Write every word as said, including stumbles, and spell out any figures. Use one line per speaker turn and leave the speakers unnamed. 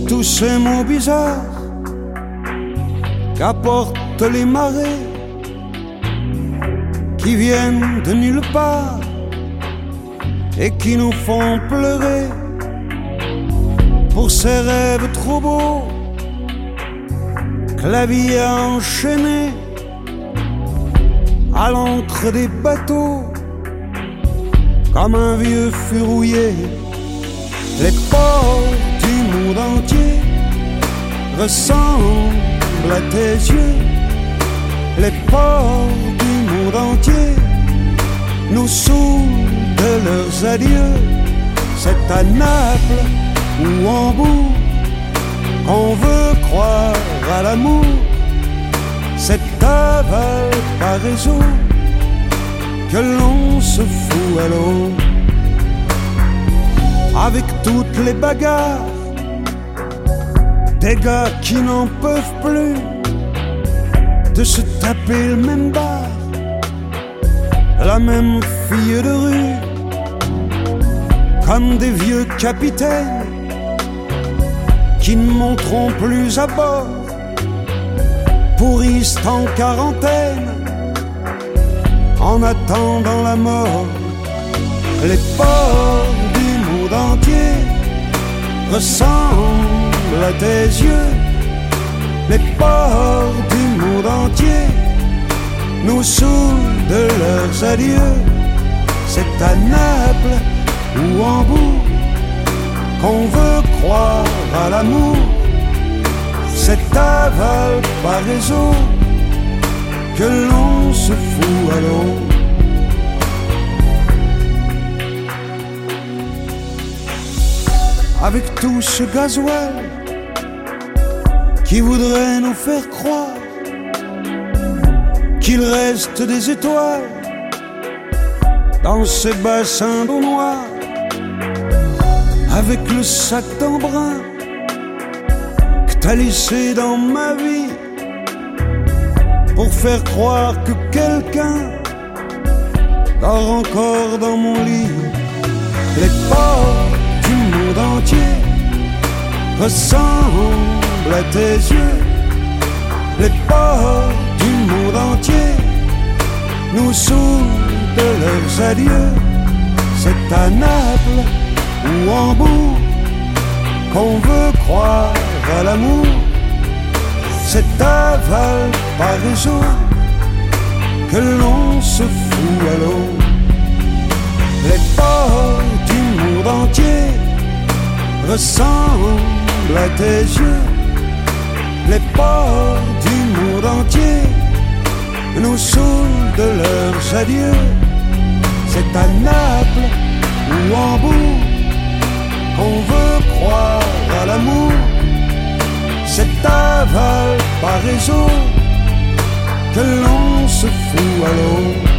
tous ces mots bizarres qu'apportent les marées, qui viennent de nulle part et qui nous font pleurer pour ces rêves trop beaux que la vie a enchaînés à l'encre des bateaux comme un vieux fût rouillé. Les ports du monde entier ressemblent à tes yeux. Les ports du monde entier nous saoulent de leurs adieux. C'est à Naples ou Hambourg qu'on veut croire à l'amour. C'est à Valparaiso que l'on se fout à l'eau. Avec toutes les bagarres des gars qui n'en peuvent plus de se taper le même bar, la même fille de rue, comme des vieux capitaines qui ne monteront plus à bord, pourrissent en quarantaine en attendant la mort. Les ports du monde entier ressemblent à tes yeux. Les ports du monde entier nous saoulent de leurs adieux. C'est à Naples ou Hambourg qu'on veut croire à l'amour. C'est à Valparaiso que l'on se fout à l'eau. Avec tout ce gasoil qui voudrait nous faire croire qu'il reste des étoiles dans ces bassins d'eau noire, avec le sac d'embrun que t'as laissé dans ma vie pour faire croire que quelqu'un dort encore dans mon lit. Les ports du monde entier ressemblent à tes yeux. Les ports du monde entier nous saoulent de leurs adieux. C'est à Naples ou Hambourg qu'on veut croire à l'amour. C'est à Valparaiso que l'on se fout à l'eau. Les ports du monde entier ressemblent à tes yeux. Les ports du monde entier nous saoulent de leurs adieux. C'est à Naples ou Hambourg qu'on veut croire à l'amour. C'est à Valparaiso que l'on se fout à l'eau.